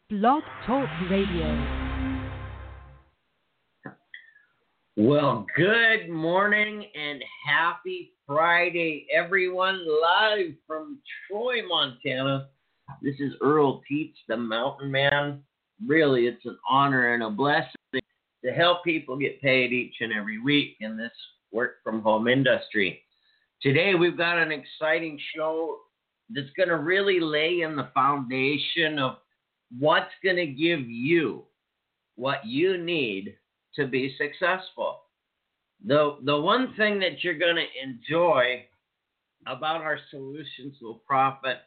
Blog Talk Radio. Well, good morning and happy Friday, everyone, live from Troy, Montana. This is Earl Teets, the Mountain Man. Really, it's an honor and a blessing to help people get paid each and every week in this work-from-home industry. Today, we've got an exciting show that's going to really lay in the foundation of what's going to give you what you need to be successful. The one thing that you're going to enjoy about our Solutions Will Profit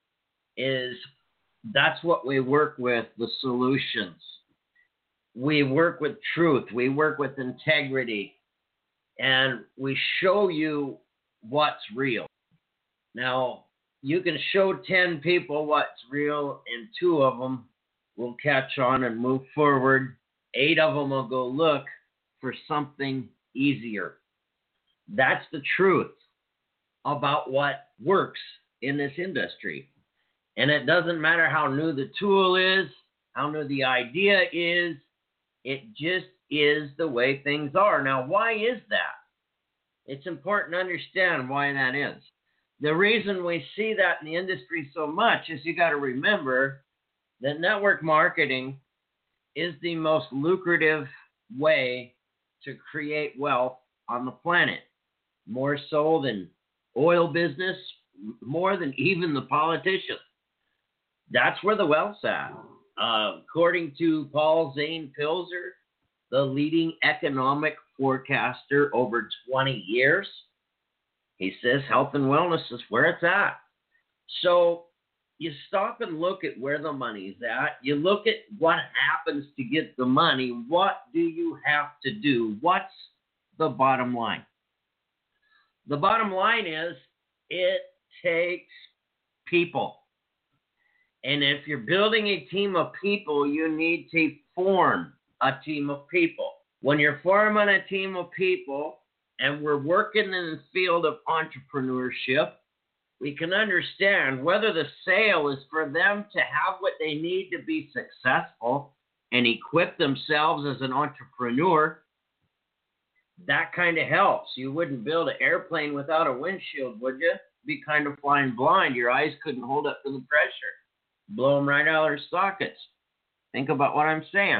is that's what we work with, the solutions. We work with truth. We work with integrity. And we show you what's real. Now, you can show 10 people what's real, and 2 of them will catch on and move forward. 8 of them will go look for something easier. That's the truth about what works in this industry. And it doesn't matter how new the tool is, how new the idea is, it just is the way things are. Now, why is that? It's important to understand why that is. The reason we see that in the industry so much is you got to remember that network marketing is the most lucrative way to create wealth on the planet, more so than oil business, more than even the politicians. That's where the wealth's at. According to Paul Zane Pilzer, the leading economic forecaster over 20 years, he says health and wellness is where it's at. So you stop and look at where the money's at. You look at what happens to get the money. What do you have to do? What's the bottom line? The bottom line is it takes people. And if you're building a team of people, you need to form a team of people. When you're forming a team of people, and we're working in the field of entrepreneurship, we can understand whether the sale is for them to have what they need to be successful and equip themselves as an entrepreneur. That kind of helps. You wouldn't build an airplane without a windshield, would you? Be kind of flying blind. Your eyes couldn't hold up to the pressure. Blow them right out of their sockets. Think about what I'm saying.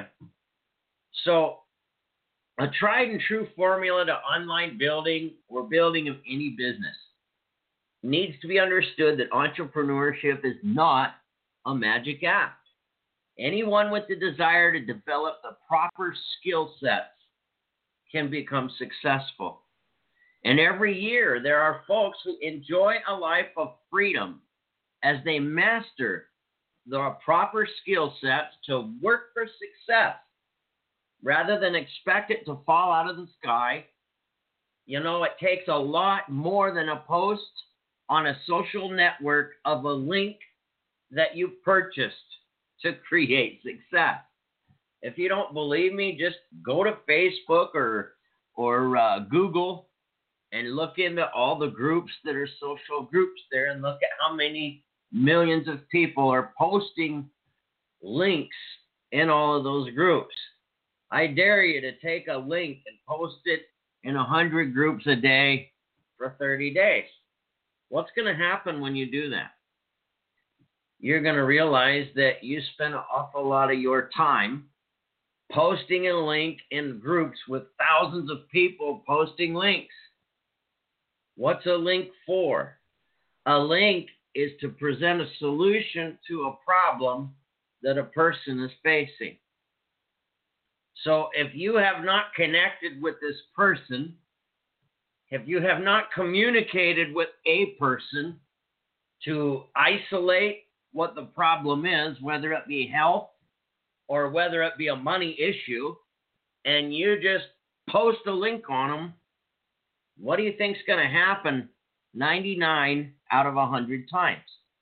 So, a tried and true formula to online building or building of any business needs to be understood that entrepreneurship is not a magic act. Anyone with the desire to develop the proper skill sets can become successful. And every year there are folks who enjoy a life of freedom as they master the proper skill sets to work for success. Rather than expect it to fall out of the sky. You know, it takes a lot more than a post on a social network of a link that you purchased to create success. If you don't believe me, just go to Facebook or Google and look into all the groups that are social groups there and look at how many millions of people are posting links in all of those groups. I dare you to take a link and post it in 100 groups a day for 30 days. What's going to happen when you do that? You're going to realize that you spend an awful lot of your time posting a link in groups with thousands of people posting links. What's a link for? A link is to present a solution to a problem that a person is facing. So if you have not connected with this person, if you have not communicated with a person to isolate what the problem is, whether it be health or whether it be a money issue, and you just post a link on them, what do you think is going to happen 99 out of 100 times?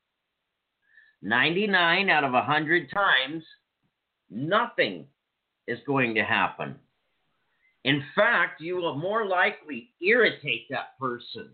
99 out of 100 times, nothing is going to happen. In fact, you will more likely irritate that person,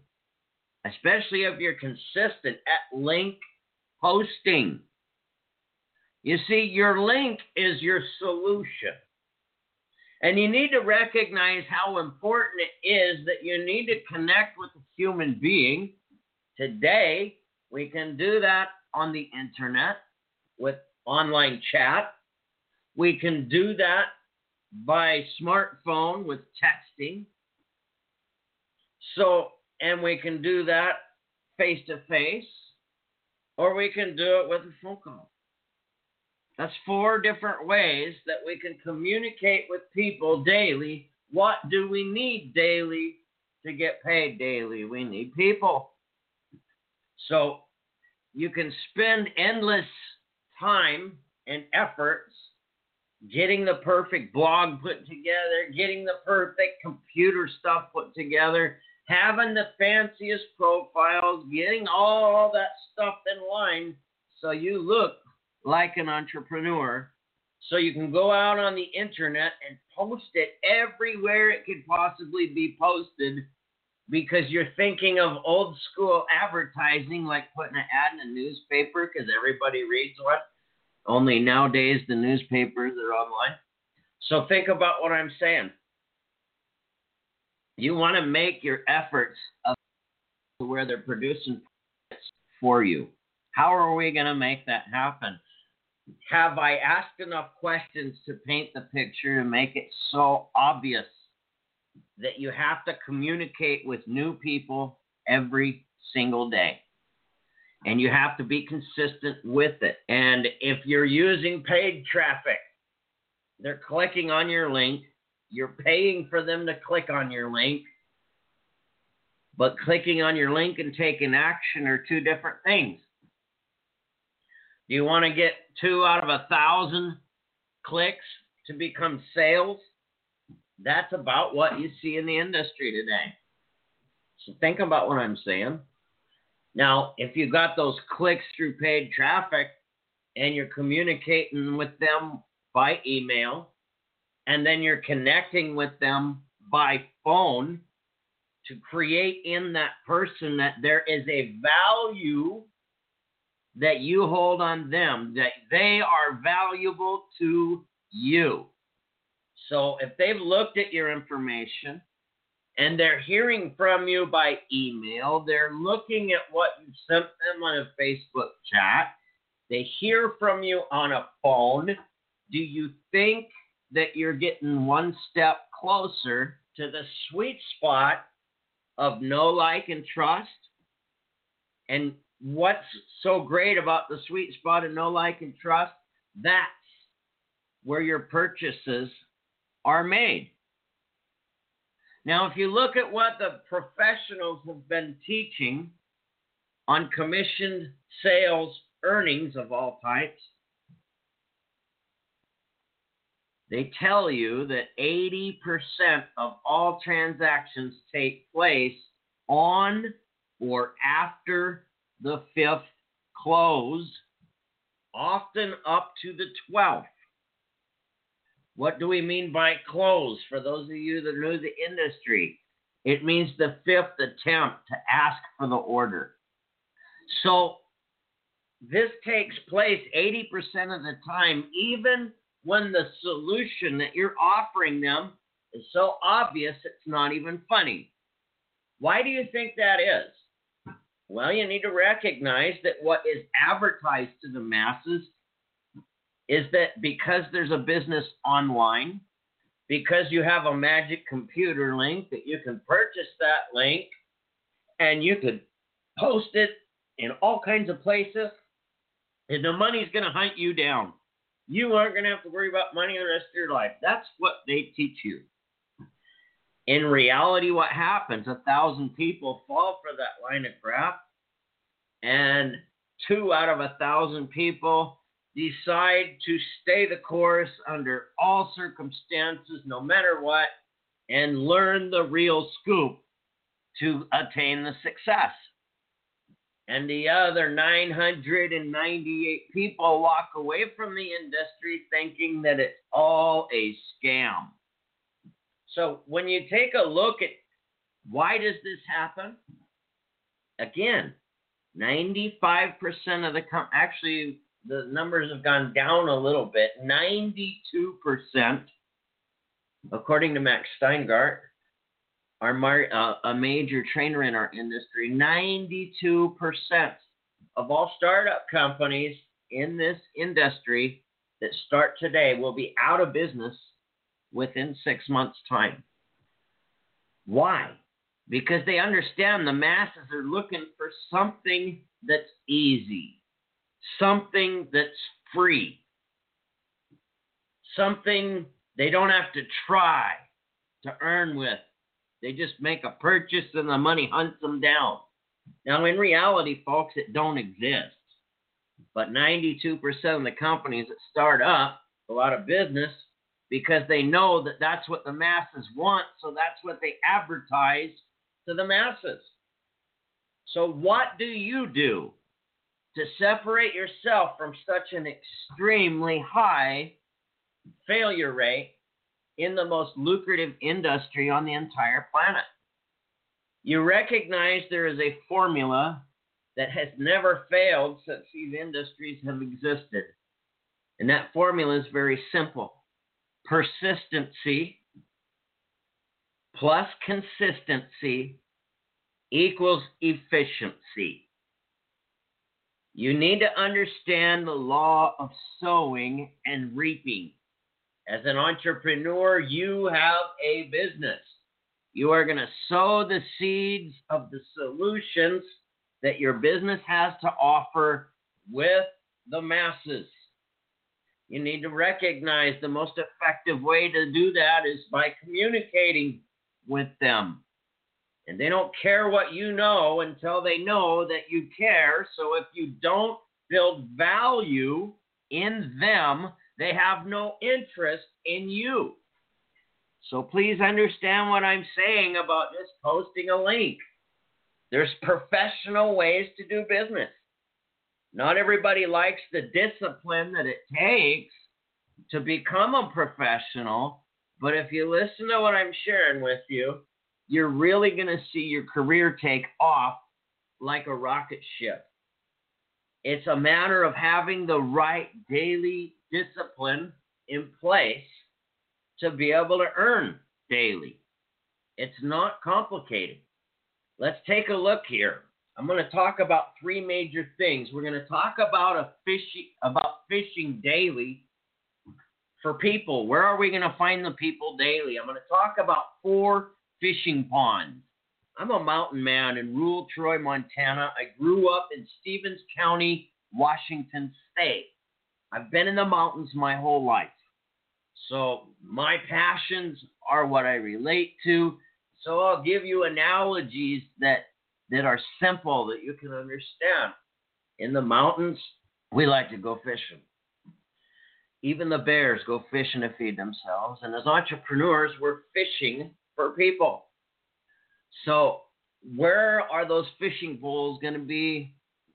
especially if you're consistent at link posting. You see, your link is your solution. And you need to recognize how important it is that you need to connect with a human being. Today, we can do that on the internet with online chat. We can do that by smartphone with texting. And we can do that face to face, or we can do it with a phone call. That's 4 different ways that we can communicate with people daily. What do we need daily to get paid daily? We need people. So you can spend endless time and efforts getting the perfect blog put together, getting the perfect computer stuff put together, having the fanciest profiles, getting all that stuff in line so you look like an entrepreneur, so you can go out on the internet and post it everywhere it could possibly be posted, because you're thinking of old school advertising, like putting an ad in a newspaper because everybody reads one. Only nowadays the newspapers are online. So think about what I'm saying. You want to make your efforts up to where they're producing for you. How are we going to make that happen? Have I asked enough questions to paint the picture to make it so obvious that you have to communicate with new people every single day? And you have to be consistent with it. And if you're using paid traffic, they're clicking on your link. You're paying for them to click on your link. But clicking on your link and taking action are 2 different things. Do you want to get 2 out of 1,000 clicks to become sales? That's about what you see in the industry today. So think about what I'm saying. Now, if you got those clicks through paid traffic and you're communicating with them by email, and then you're connecting with them by phone to create in that person that there is a value that you hold on them, that they are valuable to you. So if they've looked at your information and they're hearing from you by email, they're looking at what you sent them on a Facebook chat, they hear from you on a phone, do you think that you're getting one step closer to the sweet spot of know, like, and trust? And what's so great about the sweet spot of know, like, and trust? That's where your purchases are made. Now, if you look at what the professionals have been teaching on commissioned sales earnings of all types, they tell you that 80% of all transactions take place on or after the 5th close, often up to the 12th. What do we mean by close? For those of you that know the industry, it means the 5th attempt to ask for the order. So this takes place 80% of the time, even when the solution that you're offering them is so obvious it's not even funny. Why do you think that is? Well, you need to recognize that what is advertised to the masses is that because there's a business online, because you have a magic computer link that you can purchase that link and you could post it in all kinds of places, and the money's going to hunt you down. You aren't going to have to worry about money the rest of your life. That's what they teach you. In reality, what happens? 1,000 people fall for that line of crap, and 2 out of 1,000 people decide to stay the course under all circumstances, no matter what, and learn the real scoop to attain the success. And the other 998 people walk away from the industry thinking that it's all a scam. So when you take a look at why does this happen? Again, 95% of the actually the numbers have gone down a little bit. 92%, according to Max Steingart, a major trainer in our industry, 92% of all startup companies in this industry that start today will be out of business within 6 months' time. Why? Because they understand the masses are looking for something that's easy, something that's free, something they don't have to try to earn with. They just make a purchase and the money hunts them down. Now, in reality, folks, it don't exist. But 92% of the companies that start up a lot of business because they know that that's what the masses want, so that's what they advertise to the masses. So what do you do to separate yourself from such an extremely high failure rate in the most lucrative industry on the entire planet? You recognize there is a formula that has never failed since these industries have existed. And that formula is very simple. Persistency plus consistency equals efficiency. You need to understand the law of sowing and reaping. As an entrepreneur, you have a business. You are going to sow the seeds of the solutions that your business has to offer with the masses. You need to recognize the most effective way to do that is by communicating with them. And they don't care what you know until they know that you care. So if you don't build value in them, they have no interest in you. So please understand what I'm saying about just posting a link. There's professional ways to do business. Not everybody likes the discipline that it takes to become a professional, but if you listen to what I'm sharing with you, you're really going to see your career take off like a rocket ship. It's a matter of having the right daily discipline in place to be able to earn daily. It's not complicated. Let's take a look here. I'm going to talk about three major things. We're going to talk about fishing daily for people. Where are we going to find the people daily? I'm going to talk about 4 fishing ponds. I'm a mountain man in rural Troy, Montana. I grew up in Stevens County, Washington State. I've been in the mountains my whole life. So my passions are what I relate to. So I'll give you analogies that are simple, that you can understand. In the mountains, we like to go fishing. Even the bears go fishing to feed themselves. And as entrepreneurs, we're fishing for people. So where are those fishing holes going to be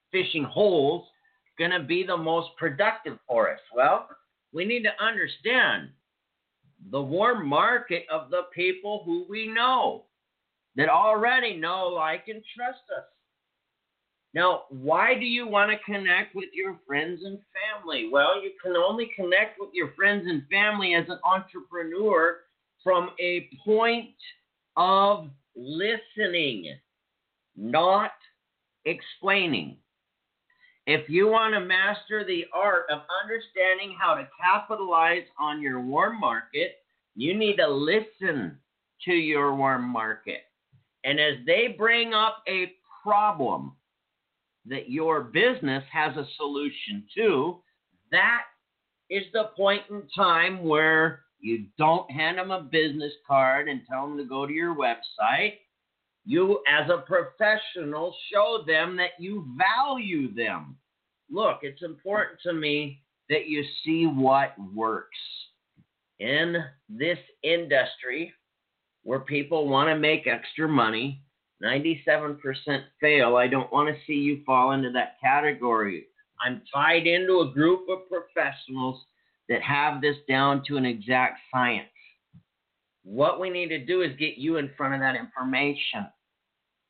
the most productive for us? Well, we need to understand the warm market of the people who we know, that already know, like, and trust us. Now, why do you want to connect with your friends and family? Well, you can only connect with your friends and family as an entrepreneur from a point of listening, not explaining. If you want to master the art of understanding how to capitalize on your warm market, you need to listen to your warm market. And as they bring up a problem that your business has a solution to, that is the point in time where you don't hand them a business card and tell them to go to your website. You, as a professional, show them that you value them. Look, it's important to me that you see what works. In this industry where people want to make extra money, 97% fail. I don't want to see you fall into that category. I'm tied into a group of professionals that have this down to an exact science. What we need to do is get you in front of that information.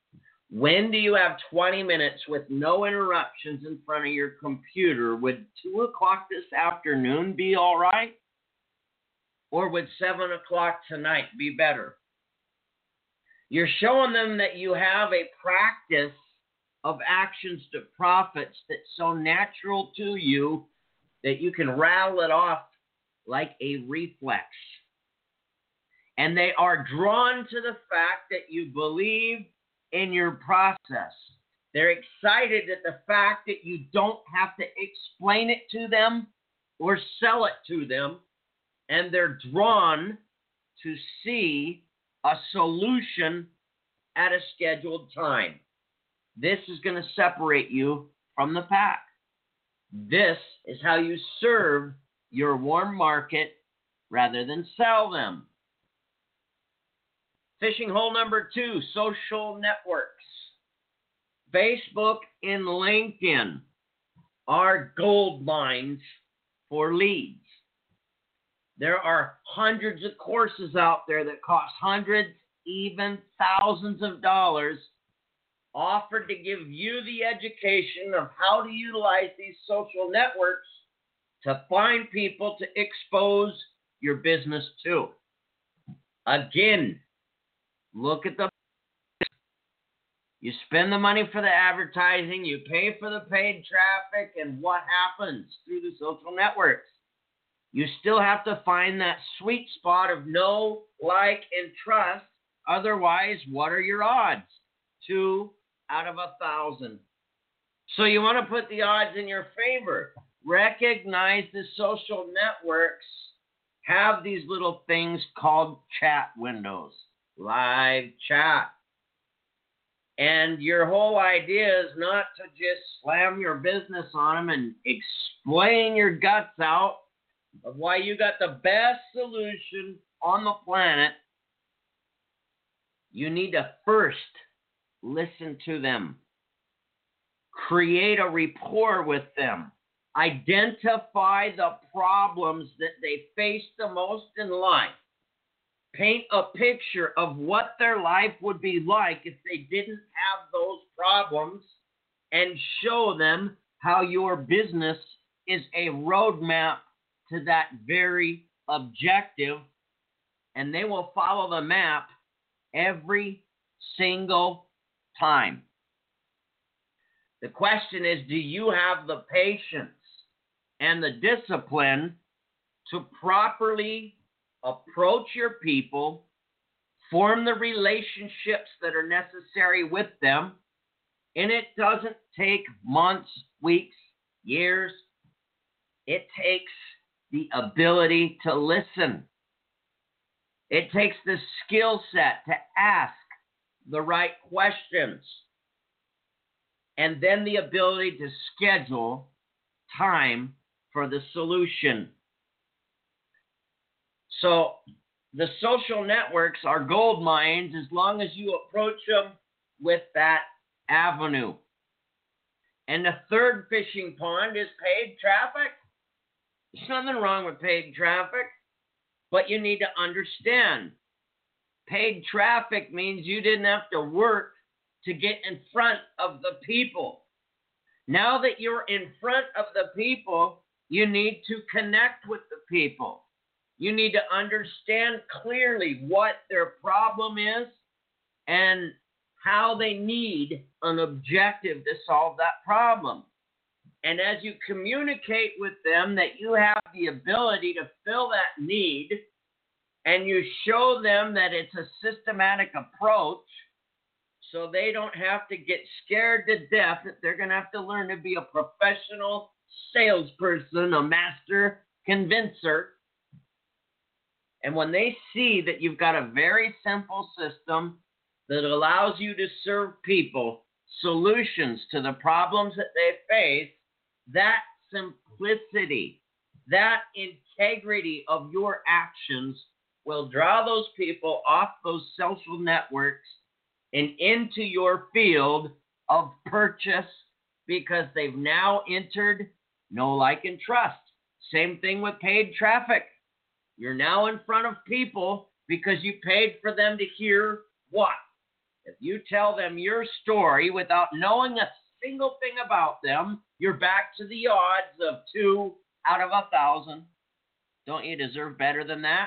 When do you have 20 minutes with no interruptions in front of your computer? Would 2 o'clock this afternoon be all right? Or would 7 o'clock tonight be better? You're showing them that you have a practice of actions to profits that's so natural to you that you can rattle it off like a reflex. And they are drawn to the fact that you believe in your process. They're excited at the fact that you don't have to explain it to them or sell it to them. And they're drawn to see a solution at a scheduled time. This is going to separate you from the pack. This is how you serve your warm market rather than sell them. Fishing hole number 2, social networks. Facebook and LinkedIn are gold mines for leads. There are hundreds of courses out there that cost hundreds, even thousands of dollars, offered to give you the education of how to utilize these social networks to find people to expose your business to. Again, look at you spend the money for the advertising, you pay for the paid traffic, and what happens through the social networks? You still have to find that sweet spot of know, like, and trust. Otherwise, what are your odds? 2 out of 1,000. So you want to put the odds in your favor. Recognize the social networks have these little things called chat windows, live chat. And your whole idea is not to just slam your business on them and explain your guts out of why you got the best solution on the planet. You need to first listen to them. Create a rapport with them. Identify the problems that they face the most in life. Paint a picture of what their life would be like if they didn't have those problems, and show them how your business is a roadmap to that very objective, and they will follow the map every single time. The question is, do you have the patience and the discipline to properly approach your people, form the relationships that are necessary with them? And it doesn't take months, weeks, years. It takes the ability to listen. It takes the skill set to ask the right questions. And then the ability to schedule time for the solution. So the social networks are gold mines as long as you approach them with that avenue. And the third fishing pond is paid traffic. There's nothing wrong with paid traffic, but you need to understand paid traffic means you didn't have to work to get in front of the people. Now that you're in front of the people, you need to connect with the people. You need to understand clearly what their problem is and how they need an objective to solve that problem. And as you communicate with them that you have the ability to fill that need, and you show them that it's a systematic approach, so they don't have to get scared to death that they're going to have to learn to be a professional salesperson, a master convincer. And when they see that you've got a very simple system that allows you to serve people solutions to the problems that they face, that simplicity, that integrity of your actions will draw those people off those social networks and into your field of purchase, because they've now entered know, like, and trust. Same thing with paid traffic. You're now in front of people because you paid for them to hear what? If you tell them your story without knowing a single thing about them, you're back to the odds of 2 out of 1,000. Don't you deserve better than that?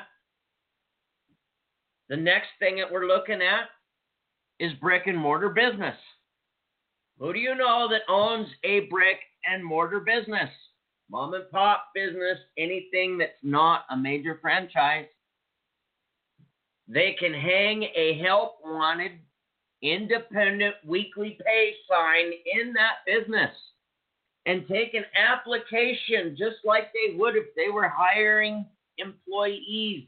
The next thing that we're looking at is brick and mortar business. Who do you know that owns a brick and mortar business? Mom and pop business, anything that's not a major franchise. They can hang a help wanted independent weekly pay sign in that business and take an application just like they would if they were hiring employees.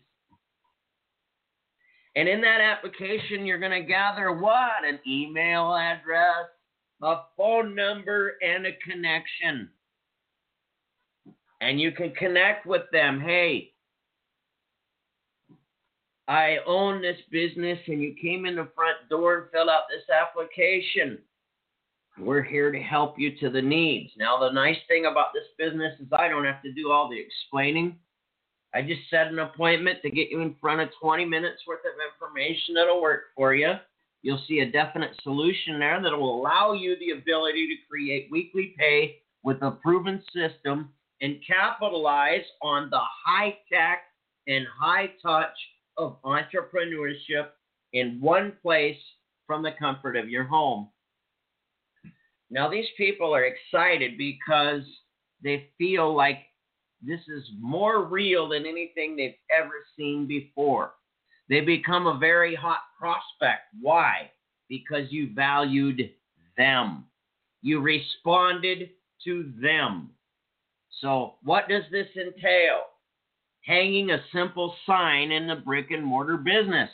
And in that application, you're going to gather what? An email address, a phone number, and a connection. And you can connect with them. Hey, I own this business and you came in the front door and filled out this application. We're here to help you to the needs. Now, the nice thing about this business is I don't have to do all the explaining. I just set an appointment to get you in front of 20 minutes worth of information that'll work for you. You'll see a definite solution there that will allow you the ability to create weekly pay with a proven system and capitalize on the high-tech and high-touch of entrepreneurship in one place from the comfort of your home. Now, these people are excited because they feel like this is more real than anything they've ever seen before. They become a very hot prospect. Why? Because you valued them. You responded to them. So what does this entail? Hanging a simple sign in the brick and mortar business.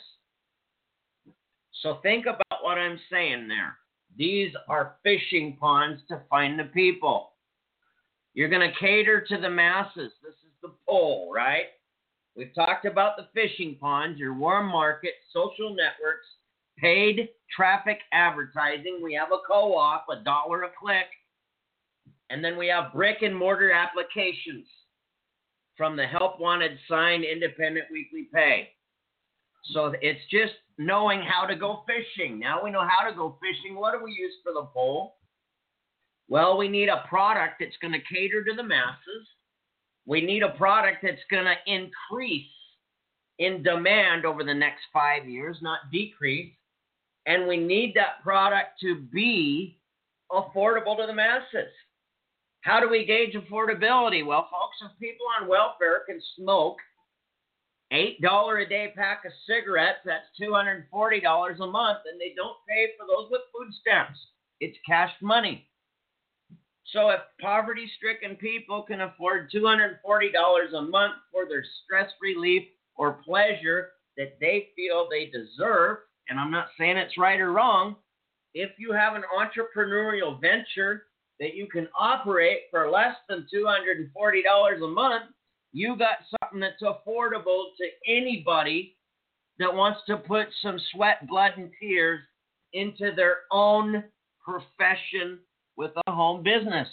So think about what I'm saying there. These are fishing ponds to find the people. You're going to cater to the masses. This is the pull, right? We've talked about the fishing ponds, your warm market, social networks, paid traffic advertising. We have a co-op, $1 a click. And then we have brick and mortar applications from the help wanted sign independent weekly pay. So it's just knowing how to go fishing. Now we know how to go fishing. What do we use for the pole? Well, we need a product that's going to cater to the masses. We need a product that's going to increase in demand over the next 5 years, not decrease. And we need that product to be affordable to the masses. How do we gauge affordability? Well, folks, if people on welfare can smoke $8 a day pack of cigarettes, that's $240 a month, and they don't pay for those with food stamps. It's cash money. So if poverty-stricken people can afford $240 a month for their stress relief or pleasure that they feel they deserve, and I'm not saying it's right or wrong, if you have an entrepreneurial venture that you can operate for less than $240 a month, you got something that's affordable to anybody that wants to put some sweat, blood, and tears into their own profession with a home business.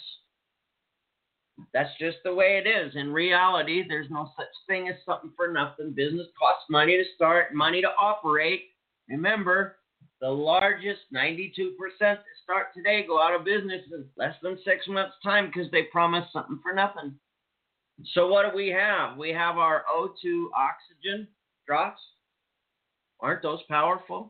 That's just the way it is. In reality, there's no such thing as something for nothing. Business costs money to start, money to operate. Remember, the largest 92% that start today go out of business in less than 6 months' time because they promised something for nothing. So what do we have? We have our O2 oxygen drops. Aren't those powerful?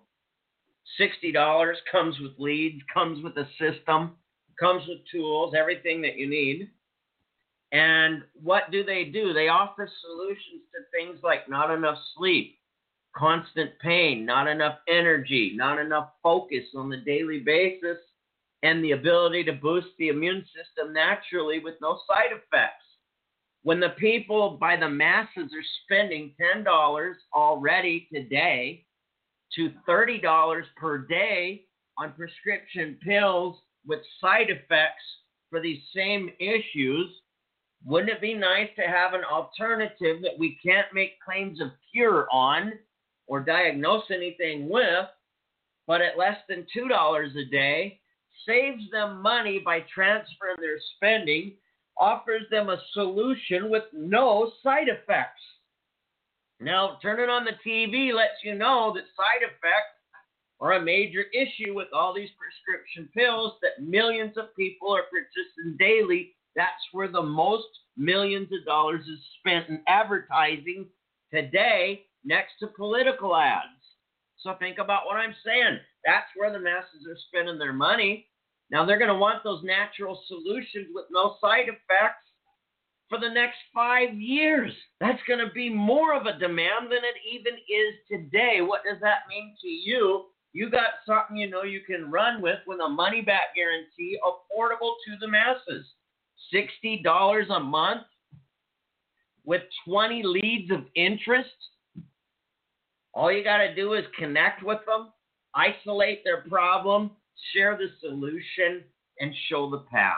$60 comes with leads, comes with a system, comes with tools, everything that you need. And what do? They offer solutions to things like not enough sleep, constant pain, not enough energy, not enough focus on the daily basis, and the ability to boost the immune system naturally with no side effects. When the people by the masses are spending $10 already today to $30 per day on prescription pills with side effects for these same issues, wouldn't it be nice to have an alternative that we can't make claims of cure on or diagnose anything with, but at less than $2 a day, saves them money by transferring their spending, offers them a solution with no side effects. Now, turning on the TV lets you know that side effects or a major issue with all these prescription pills that millions of people are purchasing daily. That's where the most millions of dollars is spent in advertising today, next to political ads. So think about what I'm saying. That's where the masses are spending their money. Now they're going to want those natural solutions with no side effects for the next 5 years. That's going to be more of a demand than it even is today. What does that mean to you? You got something you know you can run with a money-back guarantee, affordable to the masses. $60 a month with 20 leads of interest. All you got to do is connect with them, isolate their problem, share the solution, and show the path.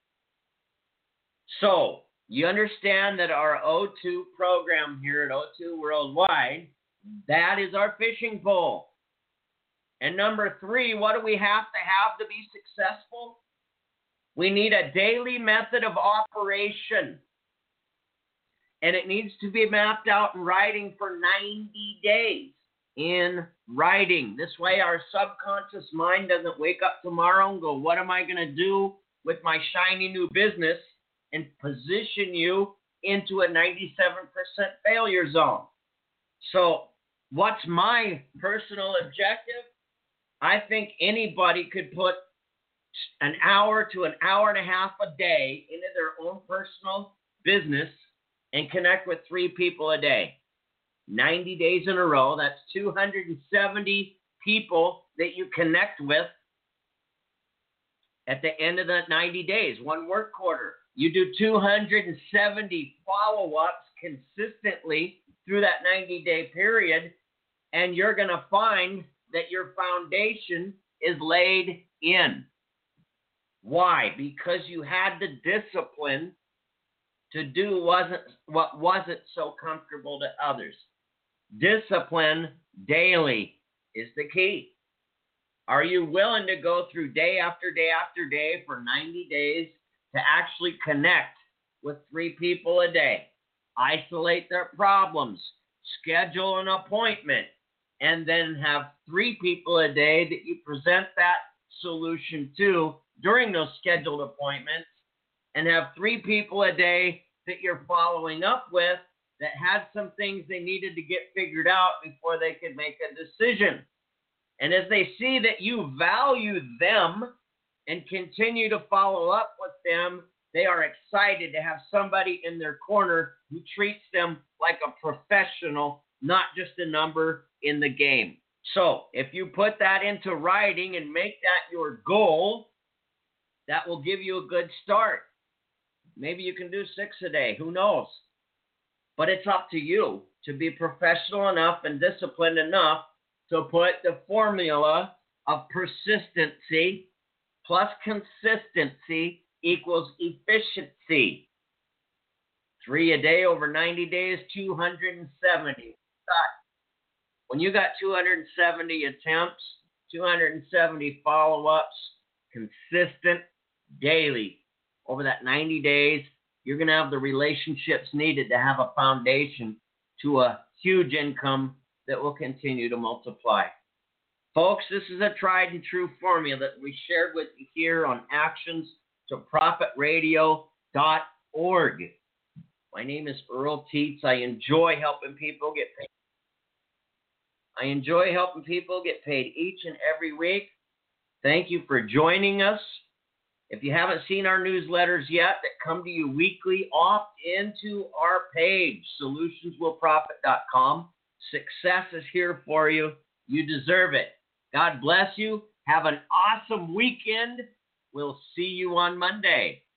So, you understand that our O2 program here at O2 Worldwide, that is our fishing pole. And number 3, what do we have to be successful? We need a daily method of operation. And it needs to be mapped out in writing for 90 days. In writing. This way our subconscious mind doesn't wake up tomorrow and go, what am I going to do with my shiny new business? And position you into a 97% failure zone. So what's my personal objective? I think anybody could put an hour to an hour and a half a day into their own personal business and connect with 3 people a day. 90 days in a row, that's 270 people that you connect with at the end of the 90 days, one work quarter. You do 270 follow-ups consistently through that 90-day period, and you're going to find that your foundation is laid in. Why? Because you had the discipline to do what wasn't so comfortable to others. Discipline daily is the key. Are you willing to go through day after day after day for 90 days to actually connect with 3 people a day, isolate their problems, schedule an appointment, and then have 3 people a day that you present that solution to during those scheduled appointments, and have 3 people a day that you're following up with that had some things they needed to get figured out before they could make a decision. And as they see that you value them and continue to follow up with them, they are excited to have somebody in their corner who treats them like a professional, not just a number in the game. So if you put that into writing and make that your goal, that will give you a good start. Maybe you can do 6 a day. Who knows? But it's up to you to be professional enough and disciplined enough to put the formula of persistency plus consistency equals efficiency. 3 a day over 90 days, 270. When you got 270 attempts, 270 follow-ups, consistent daily over that 90 days, you're going to have the relationships needed to have a foundation to a huge income that will continue to multiply. Folks, this is a tried and true formula that we shared with you here on actionstoprofitradio.org. My name is Earl Teets. I enjoy helping people get paid. Each and every week. Thank you for joining us. If you haven't seen our newsletters yet that come to you weekly, opt into our page, solutionswillprofit.com. Success is here for you. You deserve it. God bless you. Have an awesome weekend. We'll see you on Monday.